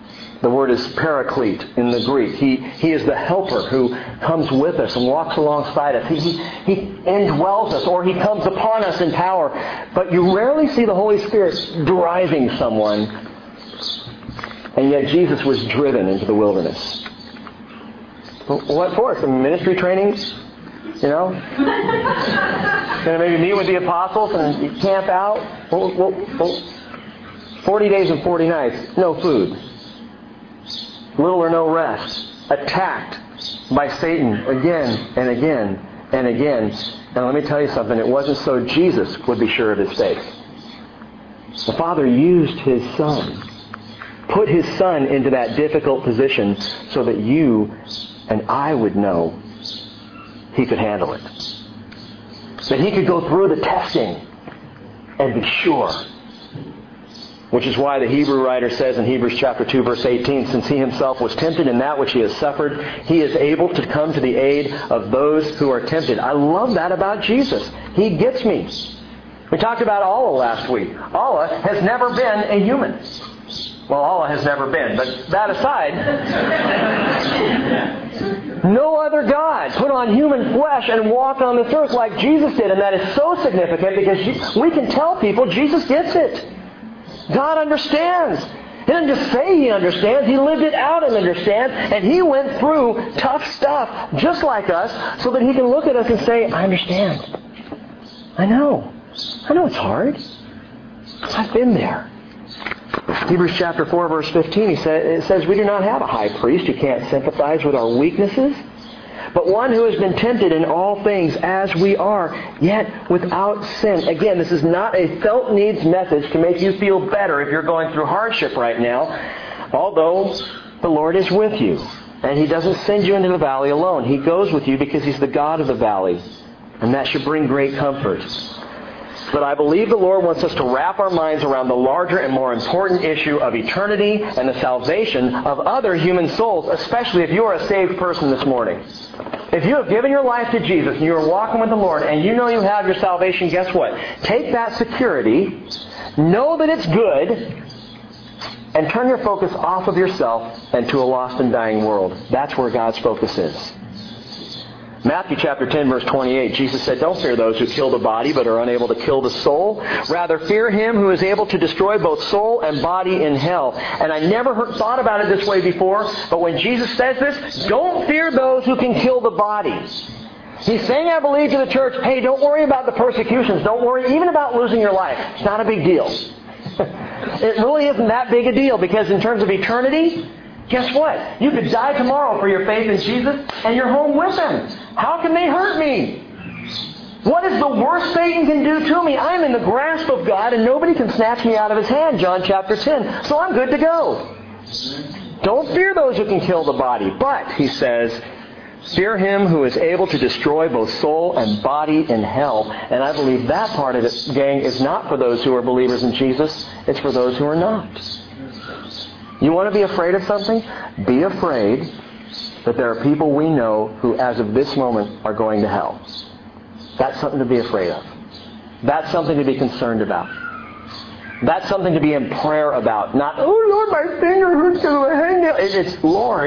The word is paraclete in the Greek. He is the helper who comes with us and walks alongside us. He indwells us, or He comes upon us in power. But you rarely see the Holy Spirit driving someone. And yet Jesus was driven into the wilderness. What for? Some ministry training? You know? Going to maybe meet with the apostles and camp out? 40 days and 40 nights, no food. Little or no rest. Attacked by Satan again and again and again. And let me tell you something. It wasn't so Jesus would be sure of His faith. The Father used His Son. Put His Son into that difficult position so that you and I would know He could handle it. That He could go through the testing and be sure. Which is why the Hebrew writer says in Hebrews chapter 2, verse 18, since He Himself was tempted in that which He has suffered, He is able to come to the aid of those who are tempted. I love that about Jesus. He gets me. We talked about Allah last week. Allah has never been a human. Well, Allah has never been, but that aside, no other God put on human flesh and walked on this earth like Jesus did. And that is so significant because we can tell people Jesus gets it. God understands. He doesn't just say He understands. He lived it out and understands. And He went through tough stuff just like us so that He can look at us and say, I understand. I know it's hard. I've been there. Hebrews chapter 4, verse 15, it says, we do not have a high priest who can't sympathize with our weaknesses, but one who has been tempted in all things as we are, yet without sin. Again, this is not a felt needs message to make you feel better if you're going through hardship right now, although the Lord is with you. And He doesn't send you into the valley alone. He goes with you because He's the God of the valley. And that should bring great comfort. But I believe the Lord wants us to wrap our minds around the larger and more important issue of eternity and the salvation of other human souls, especially if you are a saved person this morning. If you have given your life to Jesus and you are walking with the Lord and you know you have your salvation, guess what? Take that security, know that it's good, and turn your focus off of yourself and to a lost and dying world. That's where God's focus is. Matthew chapter 10, verse 28, Jesus said, don't fear those who kill the body but are unable to kill the soul. Rather, fear Him who is able to destroy both soul and body in hell. And I never thought about it this way before, but when Jesus says this, don't fear those who can kill the body. He's saying, I believe, to the church, hey, don't worry about the persecutions. Don't worry even about losing your life. It's not a big deal. It really isn't that big a deal because in terms of eternity, guess what? You could die tomorrow for your faith in Jesus and you're home with Him. How can they hurt me? What is the worst Satan can do to me? I'm in the grasp of God and nobody can snatch me out of His hand, John chapter 10. So I'm good to go. Don't fear those who can kill the body. But, He says, fear Him who is able to destroy both soul and body in hell. And I believe that part of it, gang, is not for those who are believers in Jesus. It's for those who are not. You want to be afraid of something? Be afraid that there are people we know who, as of this moment, are going to hell. That's something to be afraid of. That's something to be concerned about. That's something to be in prayer about. Not, oh Lord, my finger hurts because of a hangnail. It's,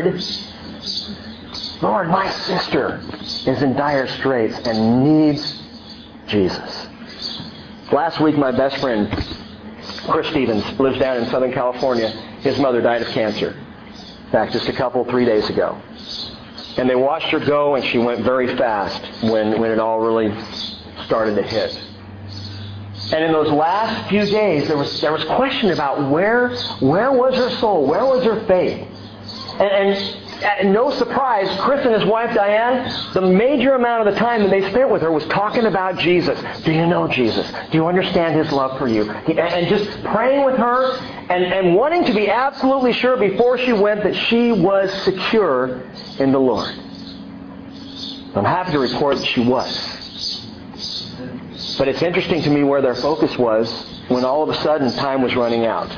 Lord, my sister is in dire straits and needs Jesus. Last week, my best friend, Chris Stevens, lives down in Southern California. His mother died of cancer. In fact, just 3 days ago. And they watched her go, and she went very fast when it all really started to hit. And in those last few days, there was question about where was her soul? Where was her faith? And no surprise, Chris and his wife Diane, the major amount of the time that they spent with her was talking about Jesus. Do you know Jesus? Do you understand His love for you? And just praying with her and wanting to be absolutely sure before she went that she was secure in the Lord. I'm happy to report that she was. But it's interesting to me where their focus was when all of a sudden time was running out.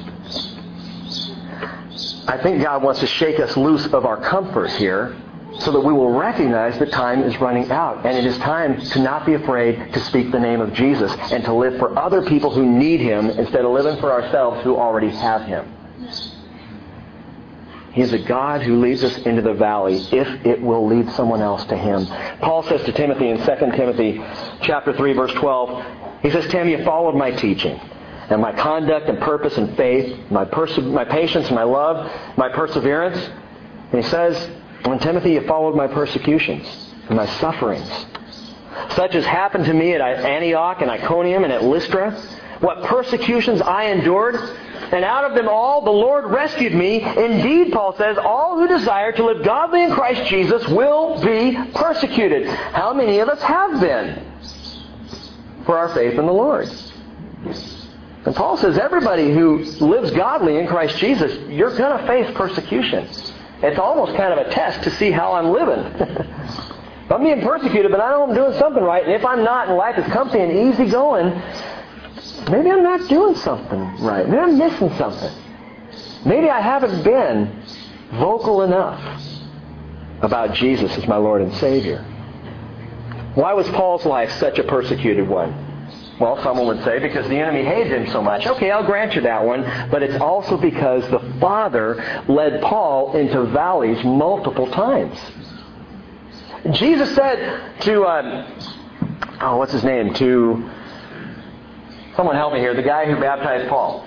I think God wants to shake us loose of our comfort here so that we will recognize that time is running out. And it is time to not be afraid to speak the name of Jesus and to live for other people who need Him instead of living for ourselves who already have Him. He is a God who leads us into the valley if it will lead someone else to Him. Paul says to Timothy in 2 Timothy chapter 3, verse 12, he says, Tim, you followed my teaching and my conduct and purpose and faith, my patience and my love, my perseverance. And he says, and Timothy, you followed my persecutions and my sufferings, such as happened to me at Antioch and Iconium and at Lystra. What persecutions I endured, and out of them all the Lord rescued me. Indeed, Paul says, all who desire to live godly in Christ Jesus will be persecuted. How many of us have been for our faith in the Lord? And Paul says everybody who lives godly in Christ Jesus, you're going to face persecution. It's almost kind of a test to see how I'm living. I'm being persecuted, but I know I'm doing something right. And if I'm not, and life is comfy and easy going, maybe I'm not doing something right. Maybe I'm missing something. Maybe I haven't been vocal enough about Jesus as my Lord and Savior. Why was Paul's life such a persecuted one? Well, someone would say, because the enemy hated him so much. Okay, I'll grant you that one. But it's also because the Father led Paul into valleys multiple times. Jesus said to, what's his name? To, someone help me here, the guy who baptized Paul.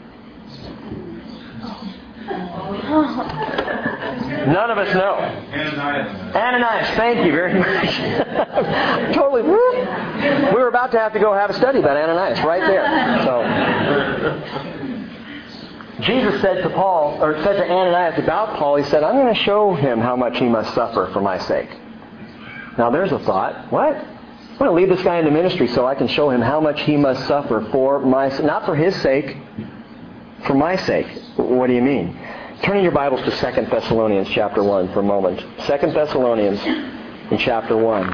None of us know. Ananias, thank you very much. Totally. We were about to have to go have a study about Ananias right there. So Jesus said to Paul, or said to Ananias about Paul, he said, I'm going to show him how much he must suffer for my sake. Now there's a thought. What? I'm going to lead this guy into ministry so I can show him how much he must suffer for my sake. Not for his sake, for my sake. What do you mean? Turn in your Bibles to 2 Thessalonians chapter 1 for a moment. 2 Thessalonians in chapter 1.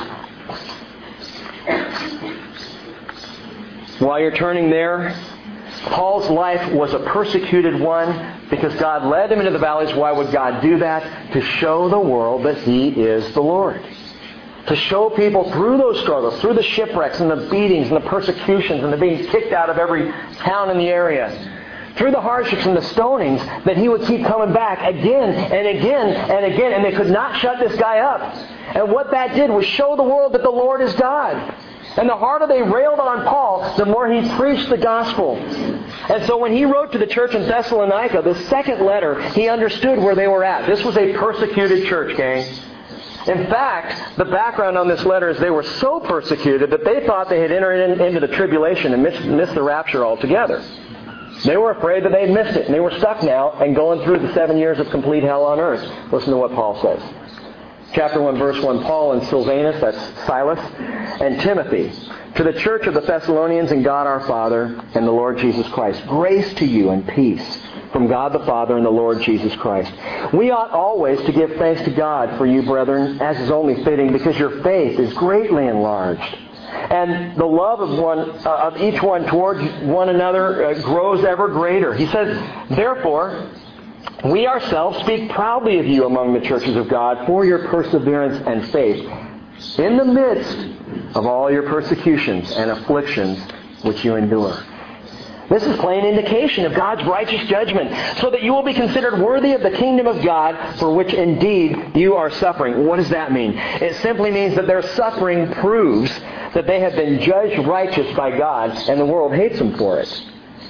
While you're turning there, Paul's life was a persecuted one because God led him into the valleys. Why would God do that? To show the world that He is the Lord. To show people through those struggles, through the shipwrecks and the beatings and the persecutions and the being kicked out of every town in the area, through the hardships and the stonings, that He would keep coming back again and again and again. And they could not shut this guy up. And what that did was show the world that the Lord is God. And the harder they railed on Paul, the more he preached the gospel. And so when he wrote to the church in Thessalonica, the second letter, he understood where they were at. This was a persecuted church, gang. In fact, the background on this letter is they were so persecuted that they thought they had entered into the tribulation and missed the rapture altogether. They were afraid that they'd missed it, and they were stuck now and going through the 7 years of complete hell on earth. Listen to what Paul says. Chapter 1, verse 1, Paul and Silvanus, that's Silas, and Timothy, to the church of the Thessalonians in God our Father and the Lord Jesus Christ. Grace to you and peace from God the Father and the Lord Jesus Christ. We ought always to give thanks to God for you, brethren, as is only fitting, because your faith is greatly enlarged. And the love of each one towards one another grows ever greater. He says, therefore, we ourselves speak proudly of you among the churches of God for your perseverance and faith in the midst of all your persecutions and afflictions which you endure. This is plain indication of God's righteous judgment, so that you will be considered worthy of the kingdom of God, for which indeed you are suffering. What does that mean? It simply means that their suffering proves that they have been judged righteous by God, and the world hates them for it.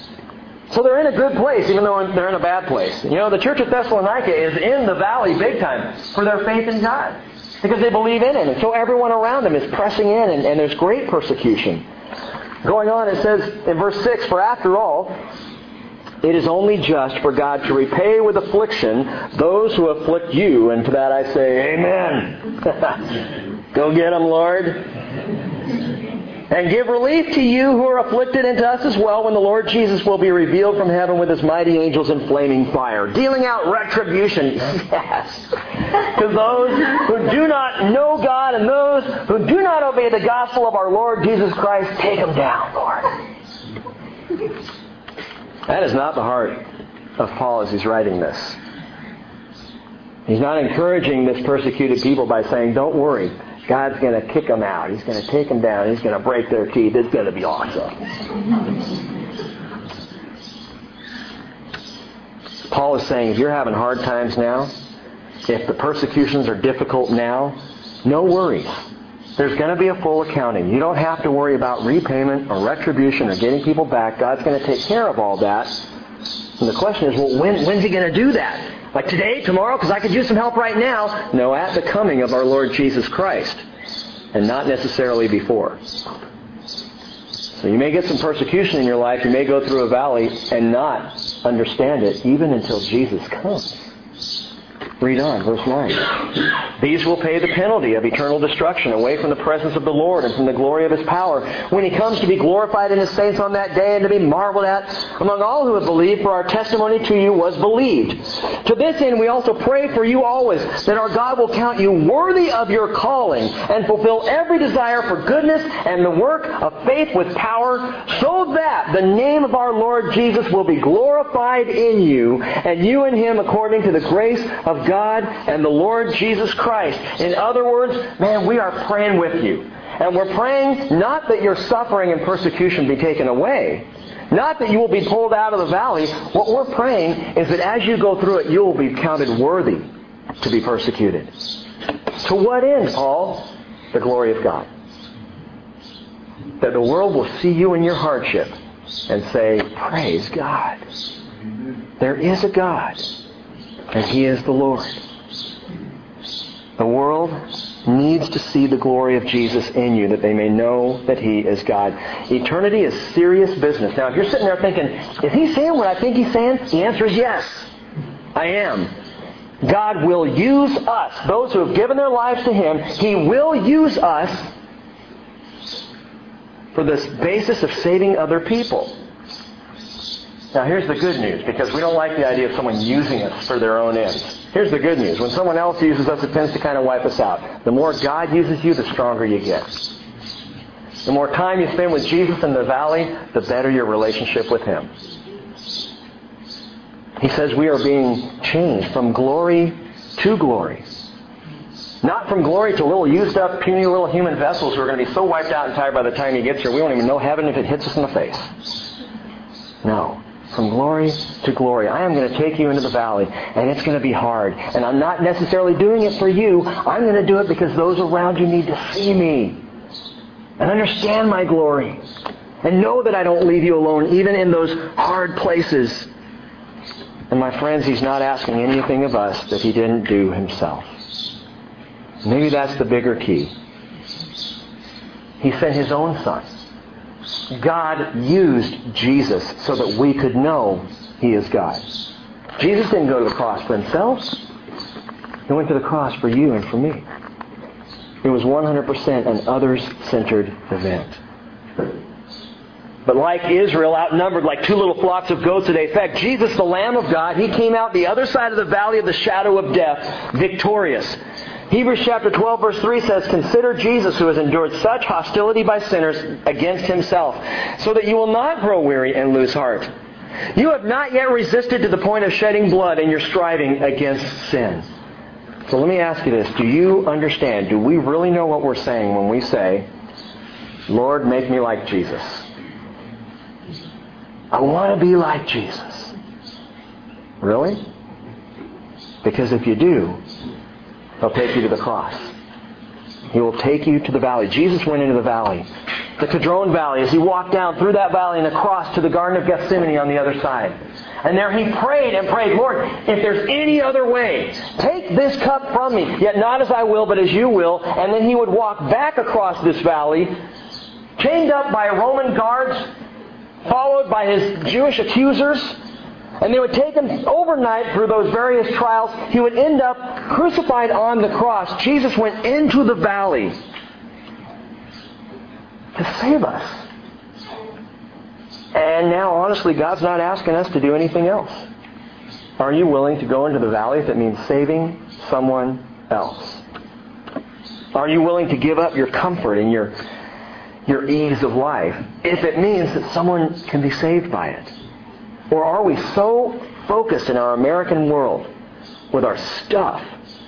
So they're in a good place, even though they're in a bad place. You know, the church of Thessalonica is in the valley big time for their faith in God, because they believe in Him. And so everyone around them is pressing in, and there's great persecution. Going on, it says in verse 6, for after all, it is only just for God to repay with affliction those who afflict you. And to that I say, amen. Go get them, Lord. And give relief to you who are afflicted, and to us as well, when the Lord Jesus will be revealed from heaven with His mighty angels in flaming fire, dealing out retribution, yes, to those who do not know God and those who do not obey the gospel of our Lord Jesus Christ. Take them down, Lord. That is not the heart of Paul as he's writing this. He's not encouraging this persecuted people by saying, don't worry, God's going to kick them out. He's going to take them down. He's going to break their teeth. It's going to be awesome. Paul is saying, if you're having hard times now, if the persecutions are difficult now, no worries. There's going to be a full accounting. You don't have to worry about repayment or retribution or getting people back. God's going to take care of all that. And the question is, well, when's He going to do that? Like today, tomorrow? Because I could use some help right now. No, at the coming of our Lord Jesus Christ. And not necessarily before. So you may get some persecution in your life. You may go through a valley and not understand it even until Jesus comes. Read on, verse 9. These will pay the penalty of eternal destruction away from the presence of the Lord and from the glory of His power when He comes to be glorified in His saints on that day and to be marveled at among all who have believed, for our testimony to you was believed. To this end we also pray for you always, that our God will count you worthy of your calling and fulfill every desire for goodness and the work of faith with power, so that the name of our Lord Jesus will be glorified in you, and you in Him according to the grace of God and the Lord Jesus Christ. In other words, man, we are praying with you. And we're praying not that your suffering and persecution be taken away. Not that you will be pulled out of the valley. What we're praying is that as you go through it, you will be counted worthy to be persecuted. To what end, Paul? The glory of God. That the world will see you in your hardship and say, praise God. There is a God. And He is the Lord. The world needs to see the glory of Jesus in you, that they may know that He is God. Eternity is serious business. Now, if you're sitting there thinking, is He saying what I think He's saying? The answer is yes. I am. God will use us, those who have given their lives to Him. He will use us for this basis of saving other people. Now here's the good news, because we don't like the idea of someone using us for their own ends. Here's the good news. When someone else uses us, it tends to kind of wipe us out. The more God uses you, the stronger you get. The more time you spend with Jesus in the valley, the better your relationship with Him. He says we are being changed from glory to glory. Not from glory to little used up, puny little human vessels who are going to be so wiped out and tired by the time He gets here, we won't even know heaven if it hits us in the face. No. From glory to glory. I am going to take you into the valley, and it's going to be hard. And I'm not necessarily doing it for you. I'm going to do it because those around you need to see me and understand my glory and know that I don't leave you alone even in those hard places. And my friends, He's not asking anything of us that He didn't do Himself. Maybe that's the bigger key. He sent His own Son. God used Jesus so that we could know He is God. Jesus didn't go to the cross for Himself. He went to the cross for you and for me. It was 100% an others-centered event. But like Israel, outnumbered like two little flocks of goats today. In fact, Jesus, the Lamb of God, He came out the other side of the valley of the shadow of death, victorious. Hebrews chapter 12 verse 3 says, consider Jesus who has endured such hostility by sinners against Himself, so that you will not grow weary and lose heart. You have not yet resisted to the point of shedding blood in your striving against sin. So let me ask you this. Do you understand? Do we really know what we're saying when we say, Lord, make me like Jesus? I want to be like Jesus. Really? Because if you do, He'll take you to the cross. He will take you to the valley. Jesus went into the valley, the Kidron Valley, as He walked down through that valley and across to the Garden of Gethsemane on the other side. And there He prayed and prayed, Lord, if there's any other way, take this cup from me, yet not as I will, but as you will. And then He would walk back across this valley, chained up by Roman guards, followed by His Jewish accusers. And they would take Him overnight through those various trials. He would end up crucified on the cross. Jesus went into the valley to save us. And now, honestly, God's not asking us to do anything else. Are you willing to go into the valley if it means saving someone else? Are you willing to give up your comfort and your ease of life if it means that someone can be saved by it? Or are we so focused in our American world with our stuff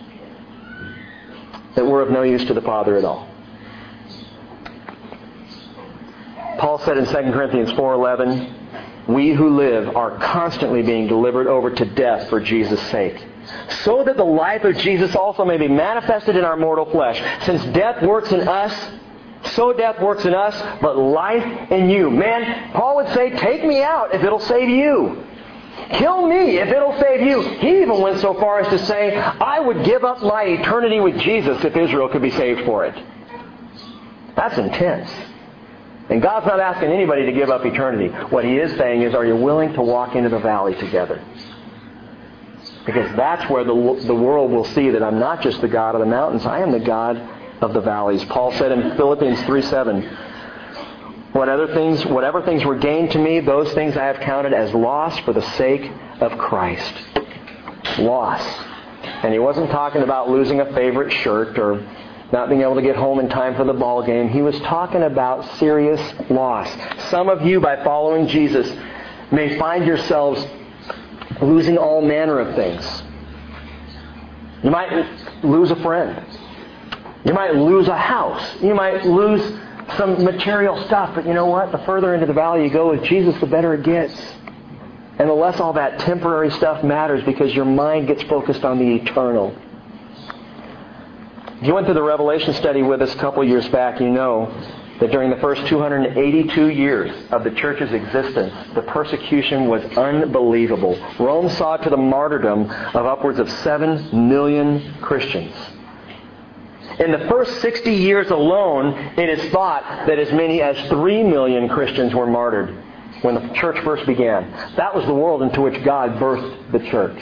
that we're of no use to the Father at all? Paul said in 2 Corinthians 4:11, we who live are constantly being delivered over to death for Jesus' sake, so that the life of Jesus also may be manifested in our mortal flesh. Since death works in us, so death works in us, but life in you. Man, Paul would say, take me out if it'll save you. Kill me if it'll save you. He even went so far as to say, I would give up my eternity with Jesus if Israel could be saved for it. That's intense. And God's not asking anybody to give up eternity. What He is saying is, are you willing to walk into the valley together? Because that's where the world will see that I'm not just the God of the mountains, I am the God of the valleys. Paul said in Philippians 3:7, whatever things were gained to me, those things I have counted as loss for the sake of Christ. Loss. And he wasn't talking about losing a favorite shirt or not being able to get home in time for the ball game. He was talking about serious loss. Some of you, by following Jesus, may find yourselves losing all manner of things. You might lose a friend. You might lose a house. You might lose some material stuff. But you know what? The further into the valley you go with Jesus, the better it gets. And the less all that temporary stuff matters, because your mind gets focused on the eternal. If you went through the Revelation study with us a couple years back, you know that during the first 282 years of the church's existence, the persecution was unbelievable. Rome saw to the martyrdom of upwards of 7 million Christians. In the first 60 years alone, it is thought that as many as 3 million Christians were martyred when the church first began. That was the world into which God birthed the church.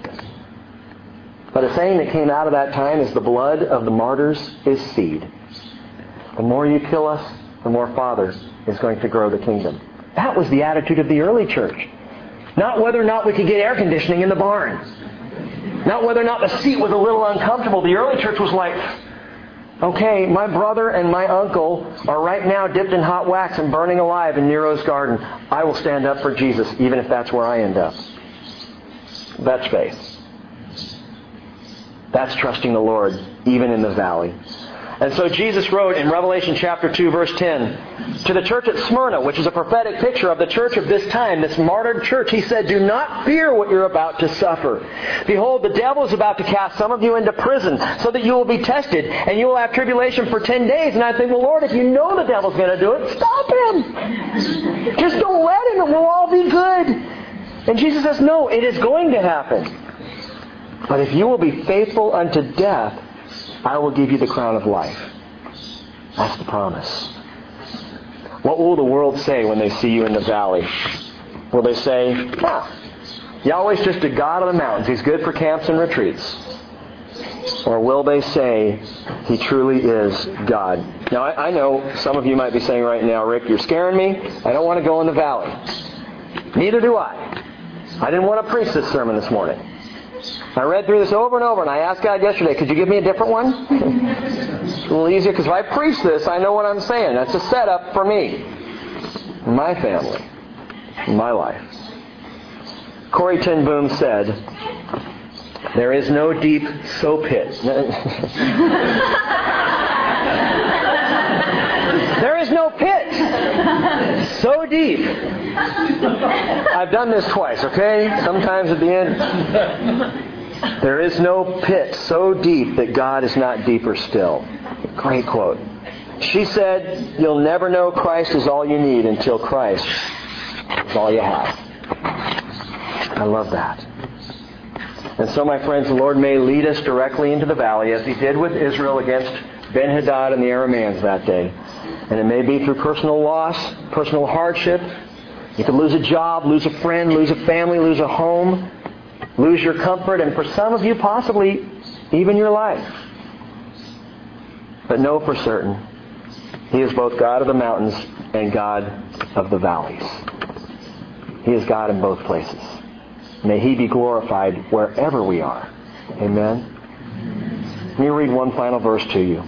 But a saying that came out of that time is, the blood of the martyrs is seed. The more you kill us, the more Father is going to grow the kingdom. That was the attitude of the early church. Not whether or not we could get air conditioning in the barn. Not whether or not the seat was a little uncomfortable. The early church was like, okay, my brother and my uncle are right now dipped in hot wax and burning alive in Nero's garden. I will stand up for Jesus, even if that's where I end up. That's faith. That's trusting the Lord, even in the valley. And so Jesus wrote in Revelation chapter 2, verse 10, to the church at Smyrna, which is a prophetic picture of the church of this time, this martyred church, he said, do not fear what you're about to suffer. Behold, the devil is about to cast some of you into prison, so that you will be tested, and you will have tribulation for 10 days. And I think, well, Lord, if you know the devil's going to do it, stop him. Just don't let him, and we'll all be good. And Jesus says, no, it is going to happen. But if you will be faithful unto death, I will give you the crown of life. That's the promise. What will the world say when they see you in the valley? Will they say, Yahweh's just a God of the mountains. He's good for camps and retreats. Or will they say, He truly is God? Now, I know some of you might be saying right now, Rick, you're scaring me. I don't want to go in the valley. Neither do I. I didn't want to preach this sermon this morning. I read through this over and over, and I asked God yesterday, could you give me a different one? It's a little easier, because if I preach this, I know what I'm saying. That's a setup for me, my family, my life. Corrie ten Boom said, there is no deep so pit. There is no pit so deep. I've done this twice, okay? Sometimes at the end. There is no pit so deep that God is not deeper still. Great quote. She said, you'll never know Christ is all you need until Christ is all you have. I love that. And so, my friends, the Lord may lead us directly into the valley, as He did with Israel against Ben-Hadad and the Arameans that day. And it may be through personal loss, personal hardship. You could lose a job, lose a friend, lose a family, lose a home, lose your comfort, and for some of you, possibly even your life. But know for certain, He is both God of the mountains and God of the valleys. He is God in both places. May He be glorified wherever we are. Amen? Let me read one final verse to you.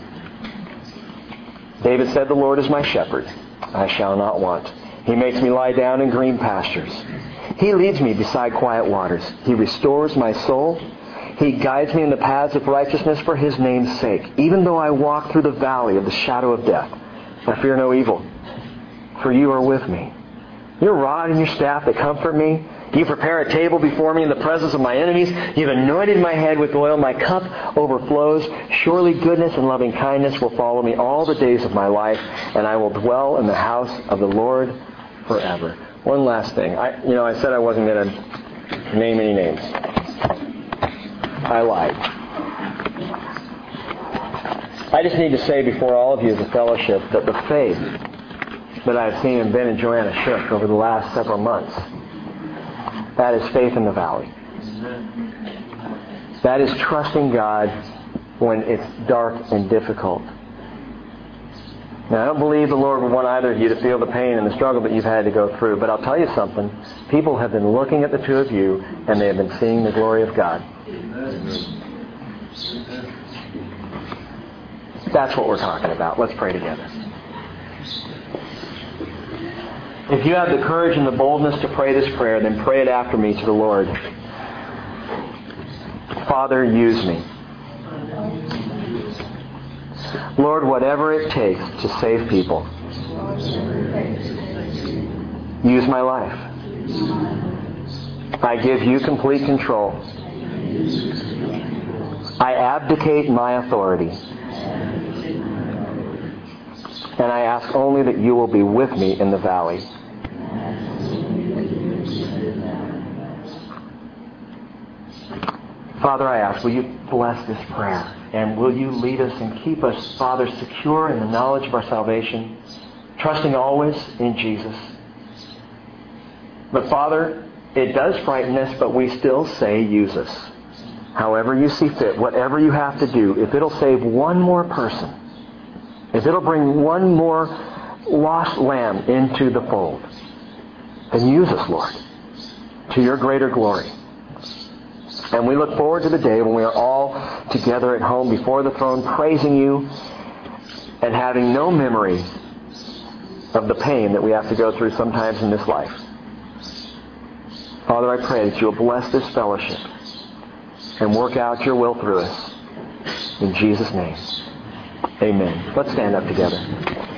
David said, the Lord is my shepherd. I shall not want. He makes me lie down in green pastures. He leads me beside quiet waters. He restores my soul. He guides me in the paths of righteousness for His name's sake. Even though I walk through the valley of the shadow of death, I fear no evil, for You are with me. Your rod and your staff, they comfort me. You prepare a table before me in the presence of my enemies. You've anointed my head with oil. My cup overflows. Surely goodness and loving kindness will follow me all the days of my life, and I will dwell in the house of the Lord forever. One last thing. I said I wasn't going to name any names. I lied. I just need to say before all of you as a fellowship that the faith that I've seen in Ben and Joanna Shook over the last several months, that is faith in the valley. That is trusting God when it's dark and difficult. Now, I don't believe the Lord would want either of you to feel the pain and the struggle that you've had to go through, but I'll tell you something. People have been looking at the two of you, and they have been seeing the glory of God. That's what we're talking about. Let's pray together. If you have the courage and the boldness to pray this prayer, then pray it after me to the Lord. Father, use me. Lord, whatever it takes to save people, use my life. I give you complete control. I abdicate my authority. And I ask only that you will be with me in the valley. Father, I ask, will you bless this prayer? And will you lead us and keep us, Father, secure in the knowledge of our salvation, trusting always in Jesus. But Father, it does frighten us, but we still say use us. However you see fit, whatever you have to do, if it'll save one more person, if it'll bring one more lost lamb into the fold, then use us, Lord, to your greater glory. And we look forward to the day when we are all together at home before the throne, praising you and having no memory of the pain that we have to go through sometimes in this life. Father, I pray that you'll bless this fellowship and work out your will through us. In Jesus' name, amen. Let's stand up together.